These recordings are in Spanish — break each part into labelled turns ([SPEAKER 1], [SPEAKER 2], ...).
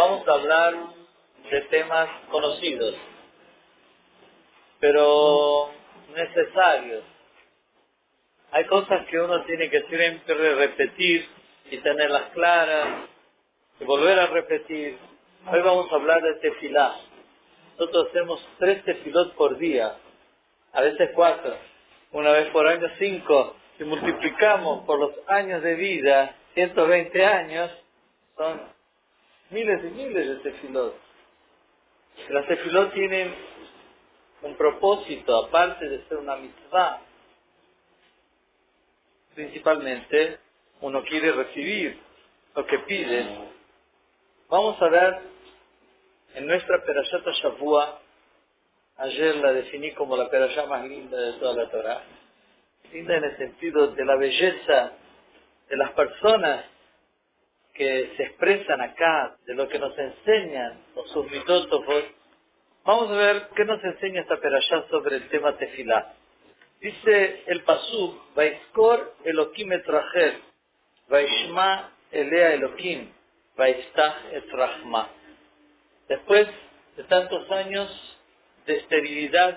[SPEAKER 1] vamos a hablar de temas conocidos, pero necesarios. Hay cosas que uno tiene que siempre repetir y tenerlas claras, y volver a repetir. Hoy vamos a hablar de tefilá. Nosotros hacemos 3 tefilot por día, a veces 4, una vez por año 5. Si multiplicamos por los años de vida, 120 años, son miles y miles de tefilot. Las tefilot tienen un propósito, aparte de ser una mitzvah. Principalmente, uno quiere recibir lo que pide. Vamos a ver en nuestra Perashat Shavua. Ayer la definí como la perashá más linda de toda la Torah. Linda en el sentido de la belleza de las personas que se expresan acá, de lo que nos enseñan los sus mitótofos. Vamos a ver qué nos enseña esta perashá sobre el tema tefilá. Dice el pasuk: Vaiskor Elokim et Rachel, Vaishma Elea Elokim, Vaiftach et Rahma. Después de tantos años de esterilidad,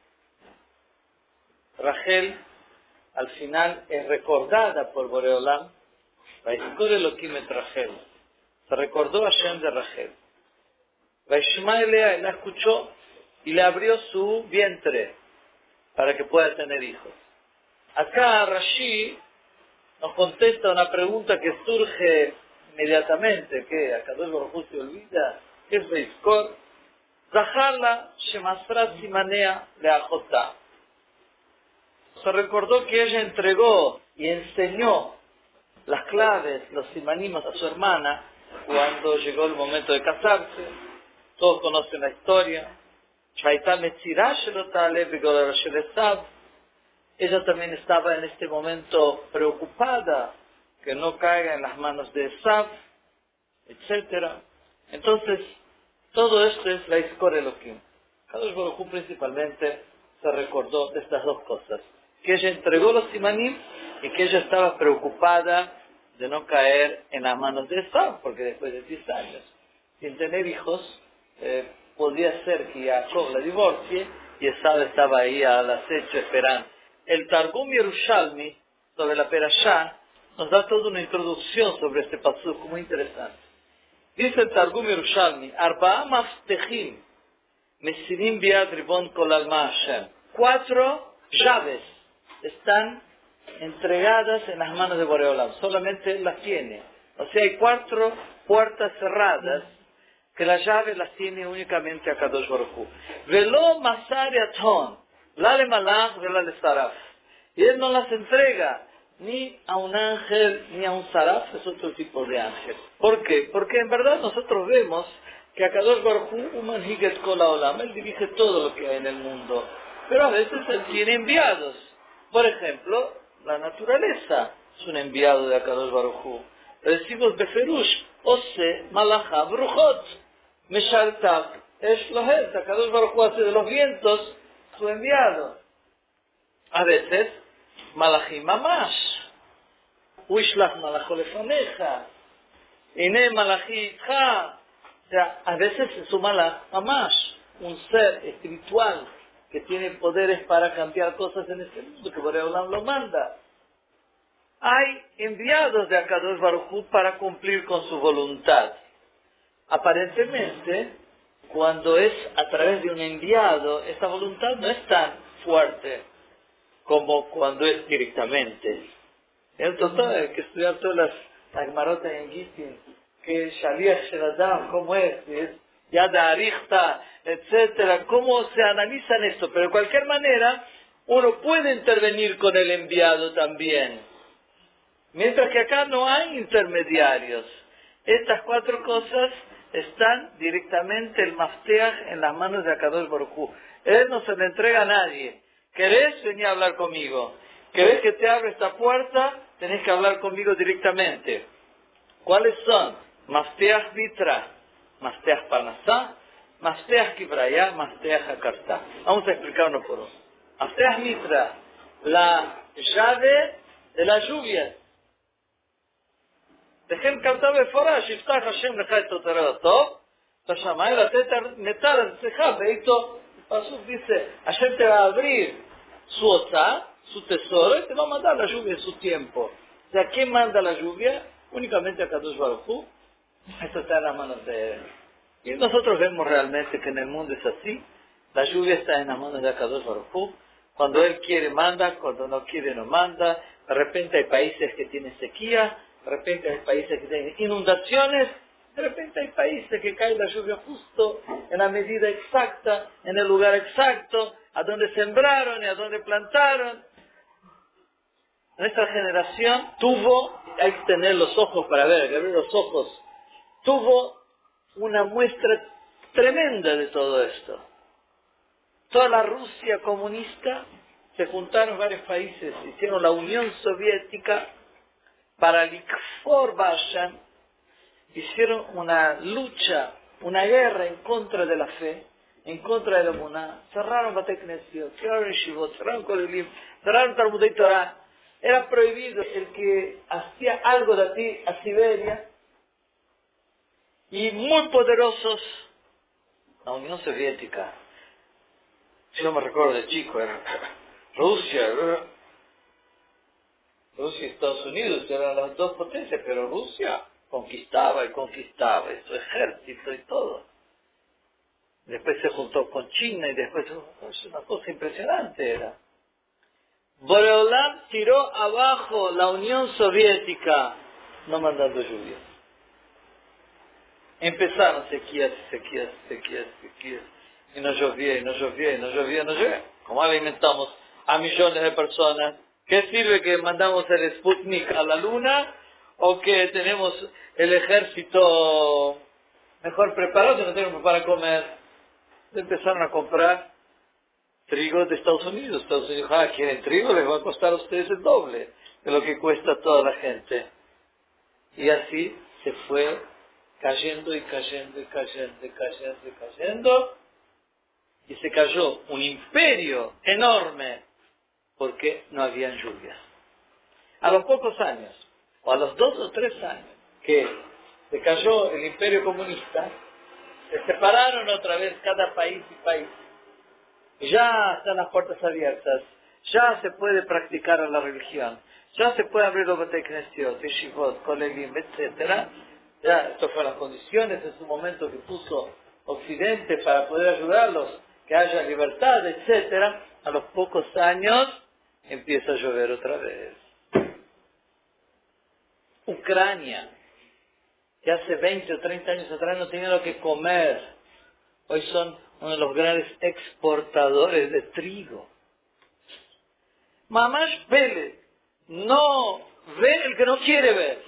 [SPEAKER 1] Rachel al final es recordada por Boreolam. Vaiskor Elokim et Rachel, se recordó a Hashem de Rachel. Vaishma Elea, la escuchó y le abrió su vientre para que pueda tener hijos. Acá Rashi nos contesta una pregunta que surge inmediatamente, que Akadosh Baruj Hu se olvida. ¿Qué es Vaiskor? Zaharla shemasra simanea leachotá. Se recordó que ella entregó y enseñó las claves, los simanim a su hermana cuando llegó el momento de casarse. Todos conocen la historia. Shaita metzirah shelotá alev v'gorah shel Esav. Ella también estaba en este momento preocupada que no caiga en las manos de Esav, etc. Entonces, todo esto es la Vaiskor Elokim. Kadosh Baruj Hu principalmente se recordó de estas dos cosas: que ella entregó los simanim y que ella estaba preocupada de no caer en las manos de Esav, porque después de 10 años sin tener hijos, podía ser que Jacob la divorcie y Esav estaba ahí al acecho esperando. El Targum Yerushalmi sobre la Perashá nos da toda una introducción sobre este pasuk muy interesante. Dice el Targum Yerushalmi: Arba'a maftechim mesinim biad ribon kol alma Hashem. 4 llaves están entregadas en las manos de Boreolam. Solamente él las tiene. O sea, hay 4 puertas cerradas que las llaves las tiene únicamente a Kadosh Baruj Hu. Velo masar yaton, la le malach vela le saraf. Y él no las entrega ni a un ángel ni a un saraf, es otro tipo de ángel. ¿Por qué? Porque en verdad nosotros vemos que a Kadosh Baruj Hu manhig et kol haolam, él dirige todo lo que hay en el mundo. Pero a veces él tiene enviados. Por ejemplo, la naturaleza es un enviado de Kadosh Baruj Hu. Decimos beferush, ose malacha bruchot. Meshaltav es lohet, Akadosh Baruj Hu hace de los vientos su enviado. A veces, malachim mamash, uishlach malacho lefaneja, ine malachi itcha. O sea, a veces es un malach mamash, un ser espiritual que tiene poderes para cambiar cosas en este mundo, que Boreolam lo manda. Hay enviados de Akadosh Baruj Hu para cumplir con su voluntad. Aparentemente, cuando es a través de un enviado, esta voluntad no es tan fuerte como cuando es directamente. En total, hay que estudiar todas las Gemarotas en Gittin, que Shaliach Shel Adam, cómo es Yad Ha'arichta, etcétera, cómo se analizan esto. Pero de cualquier manera, uno puede intervenir con el enviado también. Mientras que acá no hay intermediarios. Estas 4 cosas están directamente el mafteaj en las manos de Akadosh Baruj Hu. Él no se le entrega a nadie. ¿Querés venir a hablar conmigo? ¿Querés que te abra esta puerta? Tenés que hablar conmigo directamente. ¿Cuáles son? Mafteaj Vitra, Mafteaj Parnasá, Mafteaj Kibraya, Mafteaj Akartá. Vamos a explicar uno por uno. Mafteaj Mitra, la llave de la lluvia. וכן כתב בפורש, יפתח השם לך את תורתו, בשמיים לתת נטל ארצך בעתו. Pasuk dice, Hashem te va a abrir su osa, su tesoro, y te va a mandar la lluvia en su tiempo. O sea, ¿quién manda la lluvia? Únicamente a Kadosh Baruj Hu. Esto está en las manos de él. Y nosotros vemos realmente que en el mundo es así. La lluvia está en las manos de Kadosh Baruj Hu. Cuando él quiere manda, cuando no quiere no manda. De repente hay países que tienen sequía, de repente hay países que tienen inundaciones, de repente hay países que cae la lluvia justo, en la medida exacta, en el lugar exacto, a donde sembraron y a donde plantaron. Nuestra generación tuvo, hay que tener los ojos para ver, hay que abrir los ojos, tuvo una muestra tremenda de todo esto. Toda la Rusia comunista, se juntaron varios países, hicieron la Unión Soviética para Likfor Bashan, hicieron una lucha, una guerra en contra de la fe, en contra de la Emuná, cerraron Batei Knesset, cerraron Yeshivot, cerraron Kolelim, cerraron Talmudei Torah. Era prohibido el que hacía algo de aquí a Siberia, y muy poderosos, la Unión Soviética. Yo me recuerdo de chico, era Rusia y Estados Unidos eran las dos potencias, pero Rusia conquistaba y su ejército y todo. Después se juntó con China y después es una cosa impresionante era. Boreolam tiró abajo la Unión Soviética, no mandando lluvia. Empezaron sequías. Y no llovía. ¿Cómo alimentamos a millones de personas? ¿Qué sirve que mandamos el Sputnik a la luna o que tenemos el ejército mejor preparado si no tenemos para comer? Empezaron a comprar trigo de Estados Unidos. Estados Unidos dijo, ¿quieren trigo? Les va a costar a ustedes el doble de lo que cuesta a toda la gente. Y así se fue cayendo. Y se cayó un imperio enorme porque no habían lluvias. A los pocos años, o a los 2 o 3 años, que se cayó el imperio comunista, se separaron otra vez cada país y país. Ya están las puertas abiertas, ya se puede practicar la religión, ya se puede abrir los Batei Knesset, Yeshivot, Kolelim, etc. Ya, estas fueron las condiciones en su momento que puso Occidente para poder ayudarlos, que haya libertad, etc. A los pocos años empieza a llover otra vez. Ucrania, que hace 20 o 30 años atrás no tenía lo que comer, hoy son uno de los grandes exportadores de trigo. Mamash Pele, no ve el que no quiere ver.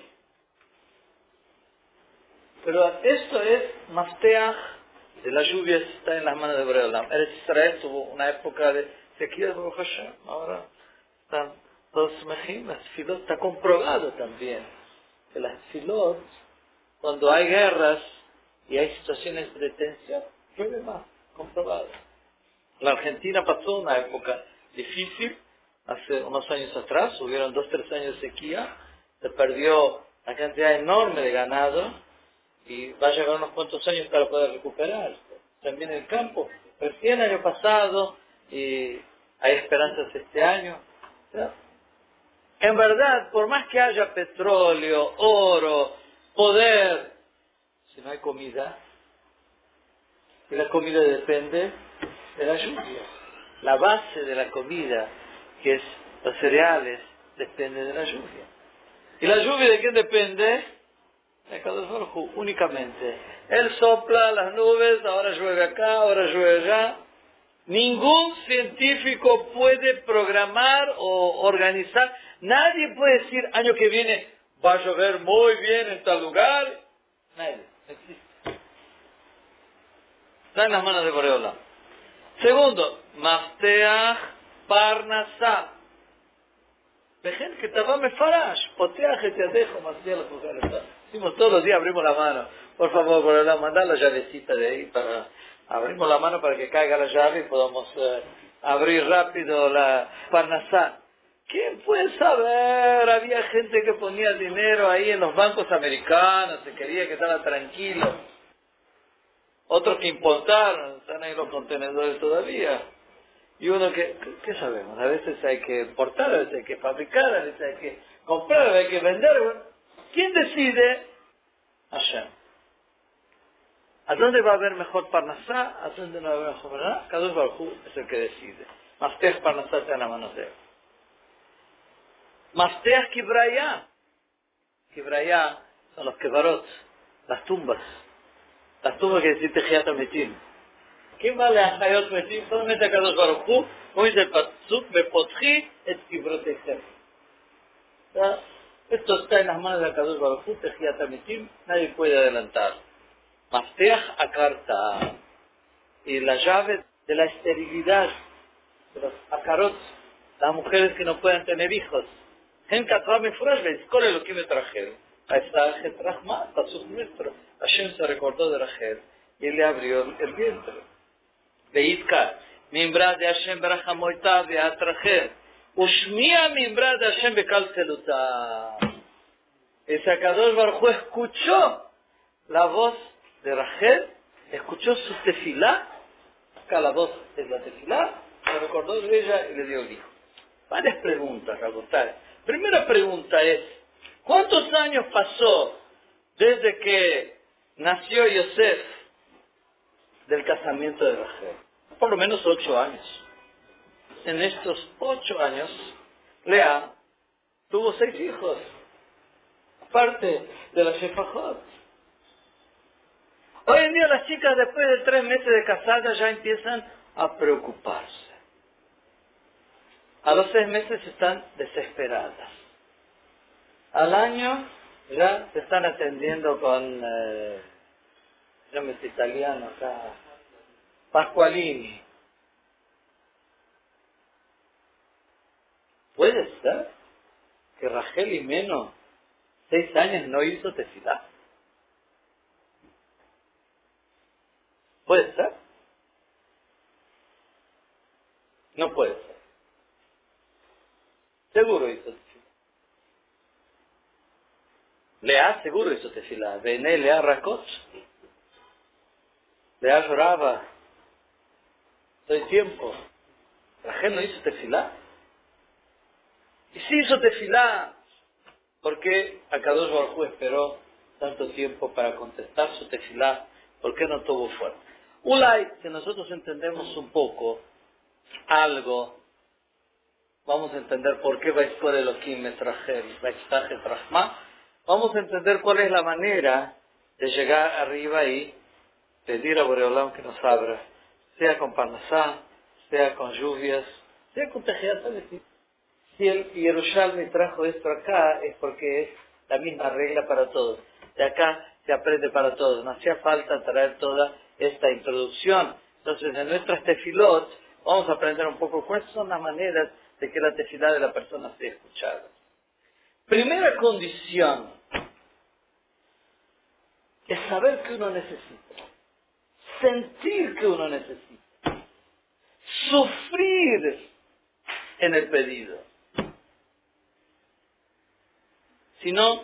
[SPEAKER 1] Pero esto es Mafteach de la lluvia, está en las manos de Boreolam. Eretz Israel tuvo una época de sequía, Baruch Hashem. Ahora están todos mejim, las filot, está comprobado también que las filot, cuando hay guerras y hay situaciones de tensión, llueve más, comprobado. La Argentina pasó una época difícil, hace unos años atrás, hubieron 2 o 3 años de sequía, se perdió una cantidad enorme de ganado, y va a llegar unos cuantos años para poder recuperar. También el campo, recién el año pasado, y hay esperanzas este año. ¿Sí? En verdad, por más que haya petróleo, oro, poder, si no hay comida, y la comida depende de la lluvia. La base de la comida, que es los cereales, depende de la lluvia. ¿Y la lluvia de quién depende? De Kadosh Baruj Hu, únicamente. Él sopla las nubes, ahora llueve acá, ahora llueve allá. Ningún científico puede programar o organizar. Nadie puede decir, año que viene va a llover muy bien en tal lugar. Nadie, no existe. Está en las manos de Boreolam. Segundo, Mafteach Parnasá. Vejen que te va me farash, poteaj que te dejo, decimos todos los días, abrimos la mano. Por favor, Boreolam, mandar la llavecita de ahí para... Abrimos la mano para que caiga la llave y podamos abrir rápido la Parnasá. ¿Quién puede saber? Había gente que ponía dinero ahí en los bancos americanos, se quería que estara tranquilo. Otros que importaron, están ahí los contenedores todavía. Y uno ¿qué sabemos? A veces hay que importar, a veces hay que fabricar, a veces hay que comprar, a veces hay que vender. Bueno, ¿quién decide? Hashem. ¿A dónde va a haber mejor Parnasá? ¿A dónde no va a haber mejor Parnasá? Kadosh Baruj Hu es el que decide. Mafteach Parnasá está en la mano de él. Mafteach Kibrayá. Kibrayá son los Kebarot, las tumbas. Las tumbas que decir Tejiat Metim. ¿Quién vale a Hayot Metim? Solamente a Kadosh Baruj Hu. Como dice el Pasuk, Bepotchi et Kibrotechem. Esto está en las manos de Kadosh Baruj Hu, Tejiat Metim. Nadie puede adelantar. Mafteach Akarta. Y la llave de la esterilidad de los akarot, las mujeres que no pueden tener hijos. En Katrame Furash, la escuela lo que me trajeron. A esta Rahma, pasó nuestro. Hashem se recordó de Rachel y él le abrió el vientre. Veitka, mimbra de Hashem berachamoita veatracher. Ushmia mimbra de Hashem bekalceluta. Ese Kadosh Baruj Hu escuchó la voz de Rachel, escuchó su tefilá. Acá la voz es la tefilá, se recordó de ella y le dio el hijo. Varias preguntas, Rabotai. Primera pregunta es, ¿cuántos años pasó desde que nació Yosef del casamiento de Rachel? Por lo menos 8 años. En estos 8 años, Lea tuvo 6 hijos, parte de la Shefajot. Hoy en día las chicas después de 3 meses de casadas ya empiezan a preocuparse. A los 6 meses están desesperadas. Al año ya se están atendiendo con, yo me sé italiano acá, Pasqualini. ¿Puede ser que Rachel Imeno 6 años no hizo tefilá? ¿Puede ser? No puede ser. Seguro hizo tefilá. Lea seguro hizo tefilá. Vené Lea Rakot. Lea lloraba todo el tiempo. Rachel no hizo tefilá. Y sí hizo tefilá. ¿Por qué Akadosh Baruj Hu esperó tanto tiempo para contestar su tefilá? ¿Por qué no tuvo fuerza? Ulay, si nosotros entendemos un poco algo, vamos a entender por qué Vaiskor Elohim Metrachel, Vaistajet Rahma, vamos a entender cuál es la manera de llegar arriba y pedir a Boreolam que nos abra, sea con Parnasá, sea con lluvias, sea con Tejiat Aletim. Si el Yerushalmi trajo esto acá es porque es la misma regla para todos. De acá se aprende para todos. No hacía falta traer toda esta introducción. Entonces, en nuestras tefilot vamos a aprender un poco cuáles son las maneras de que la tefilá de la persona sea escuchada. Primera condición es saber que uno necesita, sentir que uno necesita, sufrir en el pedido. Si no,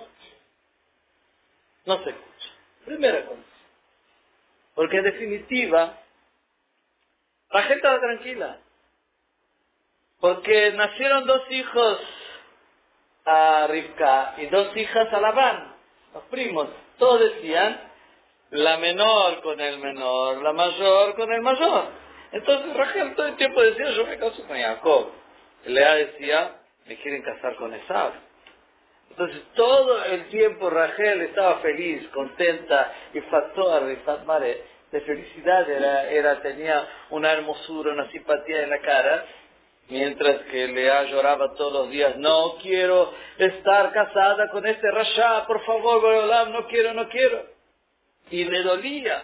[SPEAKER 1] no se escucha. Primera condición. Porque en definitiva, la gente estaba tranquila. Porque nacieron 2 hijos a Rivka y 2 hijas a Labán, los primos. Todos decían, la menor con el menor, la mayor con el mayor. Entonces Rachel todo el tiempo decía, yo me caso con Jacob. Lea decía, me quieren casar con Esaú. Entonces todo el tiempo Rachel estaba feliz, contenta, y Fator y Fatmare de felicidad tenía una hermosura, una simpatía en la cara, mientras que Lea lloraba todos los días, no quiero estar casada con este Rasha, por favor, Boreolam, no quiero. Y le dolía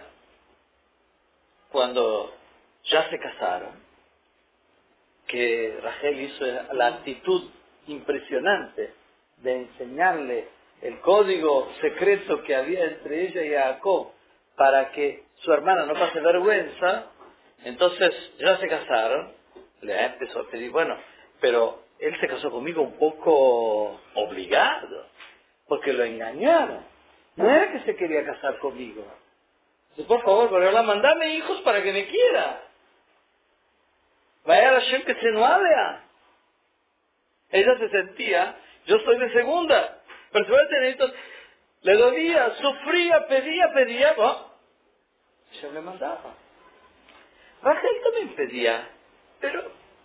[SPEAKER 1] cuando ya se casaron, que Rachel hizo la actitud impresionante de enseñarle el código secreto que había entre ella y Jacob para que su hermana no pase vergüenza. Entonces ya se casaron, le empezó a pedir, bueno, pero él se casó conmigo un poco obligado, porque lo engañaron. No era que se quería casar conmigo. Dice, por favor, Boreolam, mandame hijos para que me quiera. Vaya a la Hashem que se no habla. Ella se sentía, yo soy de segunda, pero si voy a tener hijos, le dolía, sufría, pedía, ¿no? Hashem le mandaba. Rachel también pedía, pero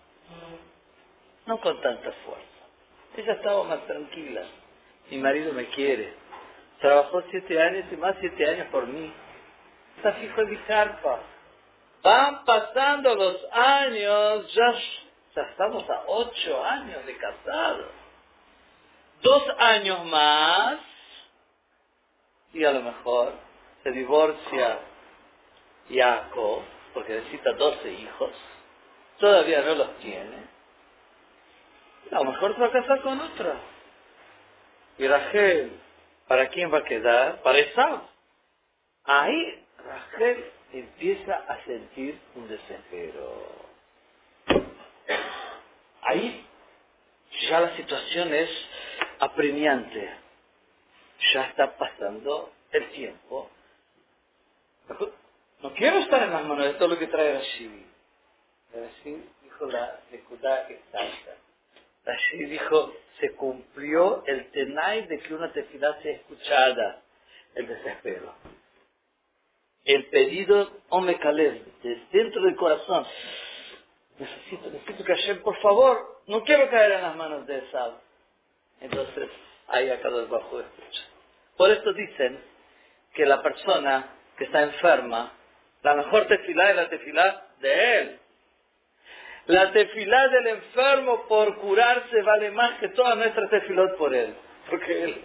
[SPEAKER 1] no con tanta fuerza. Ella estaba más tranquila. Mi marido me quiere. Trabajó 7 años y más 7 años por mí. Está fijo en mi carpa. Van pasando los años, ya estamos a 8 años de casados. 2 años más y a lo mejor se divorcia Jacob, porque necesita 12 hijos. Todavía no los tiene. A lo mejor se va a casar con otra. Y Rachel, ¿para quién va a quedar? Para Esaú. Ahí Rachel empieza a sentir un desespero. Ahí ya la situación es apremiante. Ya está pasando el tiempo. No quiero estar en las manos de todo lo que trae Rashi. Rashi dijo la Nekudá exacta. Rashi dijo, se cumplió el tenai de que una tefilá sea escuchada, el desespero. El pedido Ome Kalev, desde dentro del corazón. Necesito que Hashem, por favor, no quiero caer en las manos de Esaú. Entonces, ahí a cada bajo escucha. Por esto dicen que la persona que está enferma, la mejor tefilá es la tefilá de él. La tefilá del enfermo por curarse vale más que todas nuestras tefilot por él. Porque él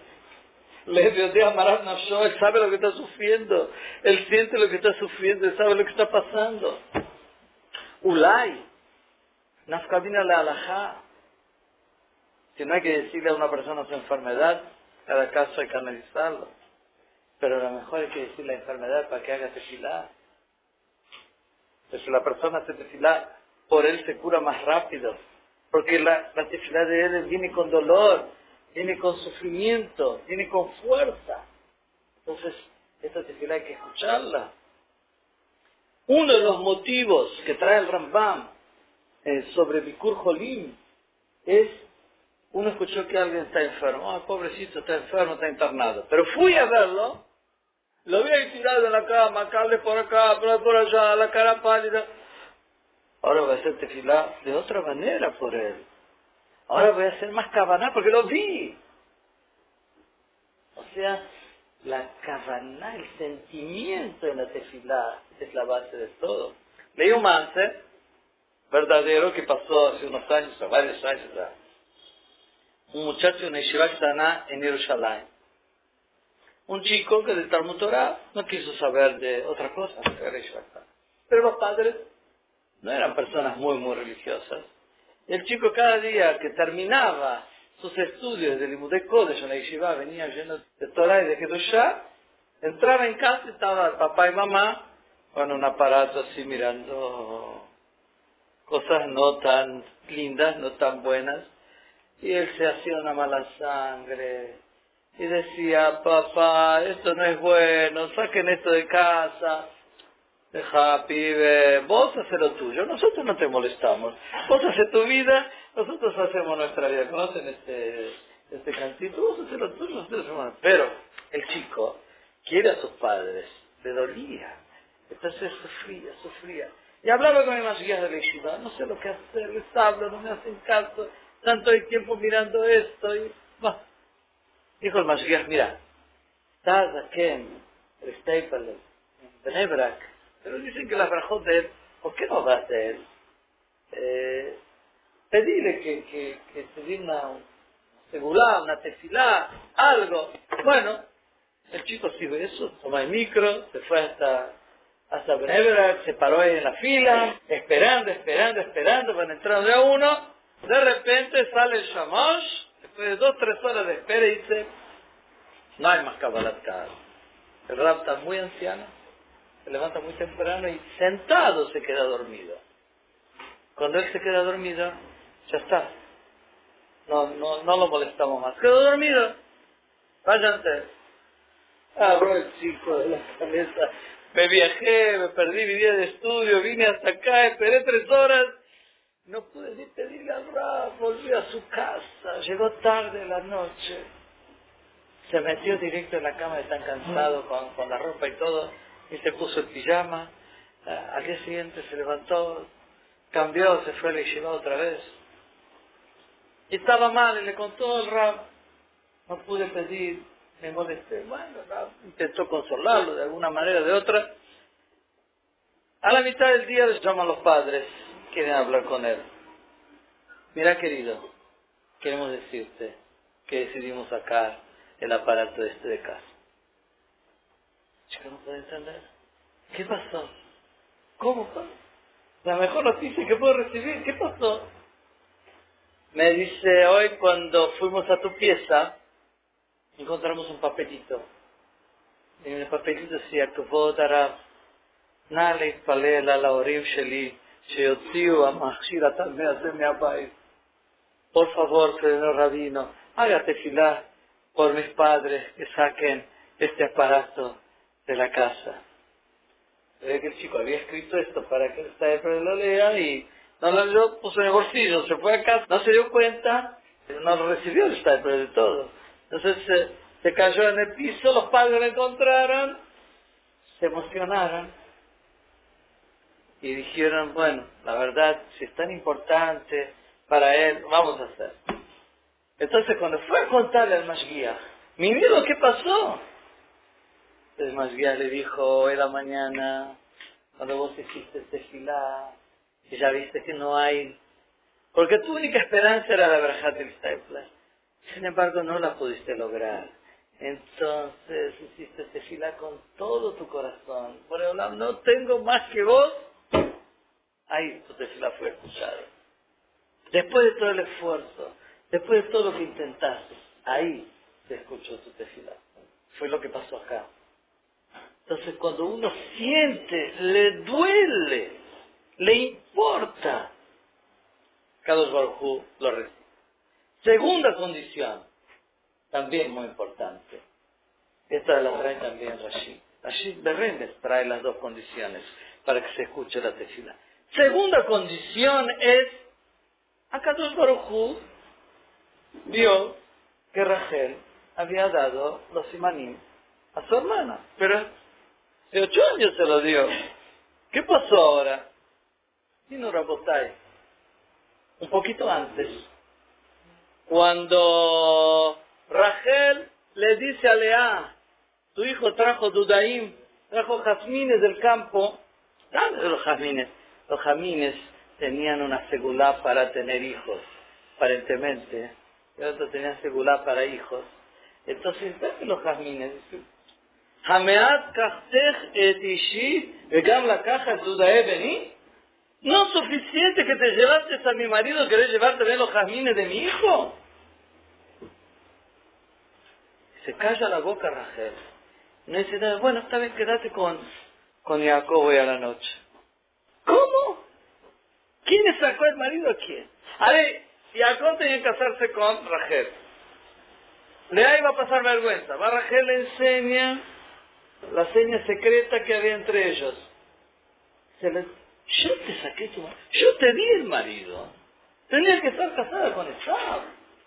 [SPEAKER 1] él sabe lo que está sufriendo, él siente lo que está sufriendo, él sabe lo que está pasando. Ulay, nafkadina la alajá. Si no hay que decirle a una persona su enfermedad, cada caso hay que analizarlo. Pero a lo mejor hay que decir la enfermedad para que haga tefilá. Pero si la persona hace tefilá, por él se cura más rápido. Porque la tefilá de él viene con dolor, viene con sufrimiento, viene con fuerza. Entonces, esta tefilá hay que escucharla. Uno de los motivos que trae el Rambam sobre Bikur Jolim es, uno escuchó que alguien está enfermo, pobrecito, está enfermo, está internado. Pero fui a verlo, lo vi ahí tirado en la cama, cable por acá, por allá, la cara pálida. Ahora voy a hacer tefilá de otra manera por él. Ahora voy a hacer más kavaná porque lo vi. O sea, la kavaná, el sentimiento en la tefilá es la base de todo. Leí un mance verdadero que pasó hace unos años, o varios años ya. Un muchacho en Yeshiva Ktaná en Jerusalén. Un chico que del Talmud Torah no quiso saber de otra cosa, pero los padres no eran personas muy religiosas. El chico cada día que terminaba sus estudios de Limudei Kodesh en la Yeshiva, venía lleno de Torah y de Kedushá, entraba en casa y estaba el papá y mamá con un aparato así mirando cosas no tan lindas, no tan buenas, y él se hacía una mala sangre y decía, papá, esto no es bueno, saquen esto de casa. Deja, pibe, vos haces lo tuyo, nosotros no te molestamos. Vos haces tu vida, nosotros hacemos nuestra vida. ¿Conocen este cantito? Vos haces lo tuyo, nosotros hacemos. Pero el chico quiere a sus padres, le dolía. Entonces sufría. Y hablaba con mis guías de la Yeshiva, no sé lo que hacer, les hablo, no me hacen caso, tanto hay tiempo mirando esto. Y dijo el Mashiach, mira, estás aquí en Steipale, en Benebrak, pero dicen que la brajot de él, ¿por qué no vas de él? Pedile que te dé una segulá, una tefilá, algo. Bueno, el chico sigue eso, toma el micro, se fue hasta Benebrak, se paró ahí en la fila, esperando, van entrando de a uno. De repente sale el shamash, después de 2-3 horas de espera, y dice, no hay más Kabbalat Kahal. El Rab está muy anciano, se levanta muy temprano y sentado se queda dormido. Cuando él se queda dormido, ya está. no lo molestamos más. Quedó dormido. Váyanse. Agarró el chico de la cabeza. Me viajé, me perdí mi día de estudio, vine hasta acá, esperé 3 horas. No pude ni pedirle al Rab, volví a su casa. Llegó tarde la noche. Se metió directo en la cama de tan cansado con la ropa y todo. Y se puso el pijama. Al día siguiente se levantó, cambió, se fue a la yeshiva otra vez. Y estaba mal y le contó al Rab. No pude pedir, me molesté. Bueno, Rab intentó consolarlo de alguna manera o de otra. A la mitad del día les llaman los padres, quieren hablar con él. Mira, querido, queremos decirte que decidimos sacar el aparato de casa. Chico, no puede entender. ¿Qué pasó? ¿Cómo? La mejor noticia que puedo recibir. ¿Qué pasó? Me dice, hoy cuando fuimos a tu pieza, encontramos un papelito. Y en el papelito decía, כבוד הרב, נא להתפלל על ההורים שלי, שיוציאו המכשיר התלמי הזה מהבית. Por favor, señor rabino, haga tefilá por mis padres que saquen este aparato de la casa. Ve que el chico había escrito esto para que el Stapler lo lea y no lo leyó, puso en el bolsillo, se fue a casa, no se dio cuenta, no lo recibió el Stapler de todo. Entonces se cayó en el piso, los padres lo encontraron, se emocionaron y dijeron, bueno, la verdad, si es tan importante para él, vamos a hacer. Entonces cuando fue a contarle al Mashgiach, mi miedo, ¿qué pasó? El Mashgiach le dijo, hoy en la mañana, cuando vos hiciste tefilá, y ya viste que no hay, porque tu única esperanza era la Berajat del Stapler. Sin embargo, no la pudiste lograr. Entonces hiciste tefilá con todo tu corazón. Por el lado, no tengo más que vos. Ahí tu tefilá fue escuchada. Después de todo el esfuerzo, después de todo lo que intentaste, ahí se escuchó tu tefilá. Fue lo que pasó acá. Entonces cuando uno siente, le duele, le importa, Kadosh Baruj Hu lo recibe. Segunda condición, también muy importante. Esta la trae también Rashi. Rashi Berremes trae las dos condiciones para que se escuche la tefilá. Segunda condición es, Kadosh Baruj Hu vio que Rachel había dado los simanim a su hermana, pero de 8 años se lo dio. ¿Qué pasó ahora? Vino Rabotai, un poquito antes, cuando Rachel le dice a Lea, tu hijo trajo dudaim, trajo jazmines del campo. ¿Dónde los jazmines? Los jazmines tenían una segulá para tener hijos, aparentemente. Y otros tenían segulá para hijos. Entonces, dame los jazmines. Hameat kachtech et ishi vegam lakaja dudae beni. ¿No es suficiente que te llevaste a mi marido, querés llevarte también los jazmines de mi hijo? Se calla la boca Rachel. No dice nada. Bueno, está bien, quédate con Jacob hoy a la noche. ¿Cómo? ¿Quién le sacó el marido a quién? A ver, Jacob tenía que casarse con Rachel. Lea iba a pasar vergüenza. Va Rachel, le enseña la seña secreta que había entre ellos. Yo te saqué tu marido. Yo te di el marido. Tenías que estar casada con Esaú.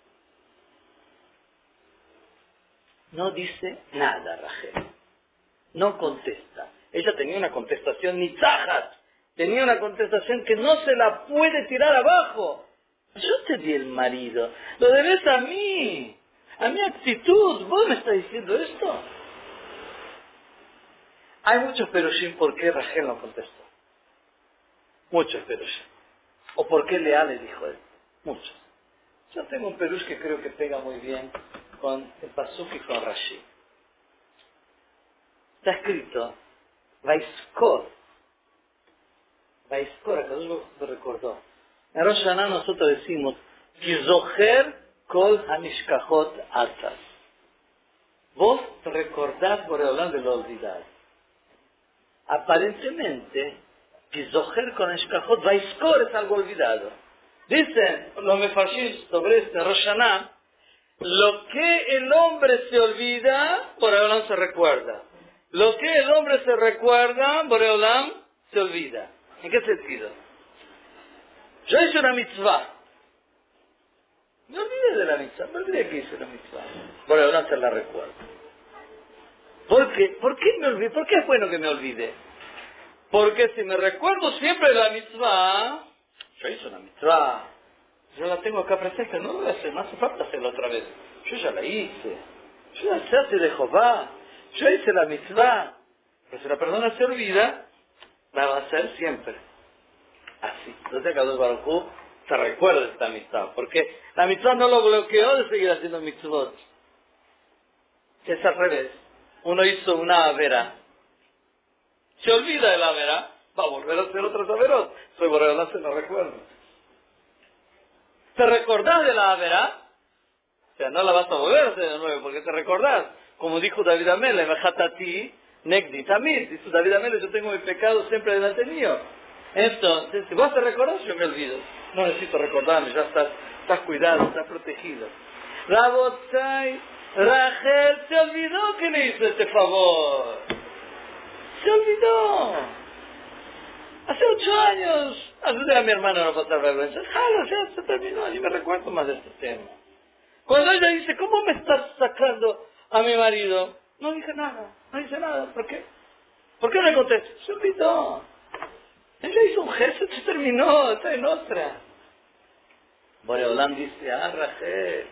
[SPEAKER 1] No dice nada Rachel. No contesta. Ella tenía una contestación nitzajat. Tenía una contestación que no se la puede tirar abajo. Yo te di el marido. Lo debes a mí. A mi actitud. ¿Vos me estás diciendo esto? Hay muchos perushim por qué Rachel no contestó. Muchos perushim. ¿O por qué Lea le dijo esto? Muchos. Yo tengo un perush que creo que pega muy bien con el pasuk y con Rashi. Está escrito, Vaiskor, acá lo recordó. En Rosh Hashanah nosotros decimos, Kizoher kol hamishkachot atzas. Vos recordás por el de lo olvidado. Aparentemente, Kizoher kol hamishkachot, Vaiskor es algo olvidado. Dicen los mefarshim sobre este Rosh Hashanah, lo que el hombre se olvida, Boreolam se recuerda. Lo que el hombre se recuerda, Boreolam se olvida. ¿En qué sentido? Yo hice una mitzvah. Me olvidé de la mitzvah, me olvidé que hice la mitzvah. Boreolam se la recuerda. ¿Por qué? ¿Por qué me olvidé? ¿Por qué es bueno que me olvide? Porque si me recuerdo siempre de la mitzvah, yo hice una mitzvah. Yo la tengo acá presente, no voy a hacer, no hace falta hacerla otra vez. Yo ya la hice. Yo ya se hace de Jehová. Yo hice la mitzvah. Pero si la persona se olvida, la va a hacer siempre. Así. Entonces Kadosh Baruj Hu se recuerda de esta mitzvah. Porque la mitzvah no lo bloqueó de seguir haciendo mitzvot. Es al revés. Uno hizo una avera. Se olvida de la avera, va a volver a hacer otras averos. Soy Boreolam, se lo recuerdo. ¿Te recordás de la avera? O sea, no la vas a volver a hacer de nuevo, porque te recordás. Como dijo David Amele, Mejatati, Negdi, Tamid. Dice David Amele, yo tengo mi pecado siempre delante mío. Entonces, si vos te recordás, yo me olvido. No necesito recordarme, ya estás cuidado, estás protegido. Rabotai, Rachel se olvidó que le hizo este favor. Se olvidó. Hace 8 años, ayudé a mi hermano a no pasar vergüenza. Jalo, ya se terminó, ni me recuerdo más de este tema. Cuando ella dice, ¿cómo me estás sacando a mi marido? No dije nada, no dice nada. ¿Por qué? ¿Por qué no le contesté? Se olvidó. Ella hizo un gesto, se terminó, está en otra. Boreolam dice, Rachel,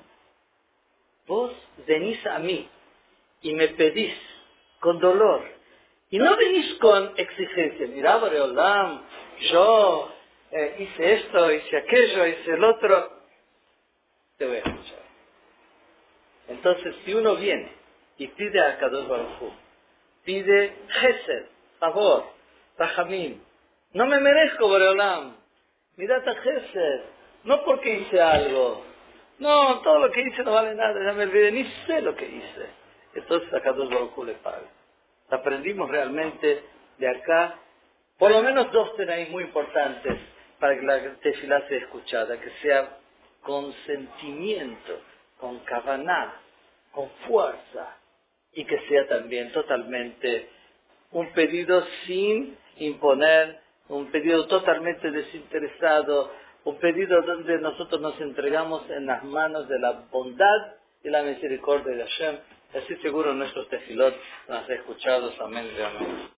[SPEAKER 1] vos venís a mí y me pedís con dolor. Y no venís con exigencia. Mirá, Boreolam, yo hice esto, hice aquello, hice el otro. Te voy a escuchar. Entonces, si uno viene y pide a Kadosh Baruj Hu, pide Gesed, favor, Rahamim, no me merezco, Boreolam, mirá Gesed, no porque hice algo, no, todo lo que hice no vale nada, ya me olvidé, ni sé lo que hice. Entonces a Kadosh Baruj Hu le paga. Aprendimos realmente de acá, por lo menos 2 tenéis muy importantes para que la tefilá sea escuchada, que sea con sentimiento, con kavaná, con fuerza, y que sea también totalmente un pedido sin imponer, un pedido totalmente desinteresado, un pedido donde nosotros nos entregamos en las manos de la bondad y la misericordia de Hashem. Así seguro nuestros tefilot nos han escuchado. Amén. Amén.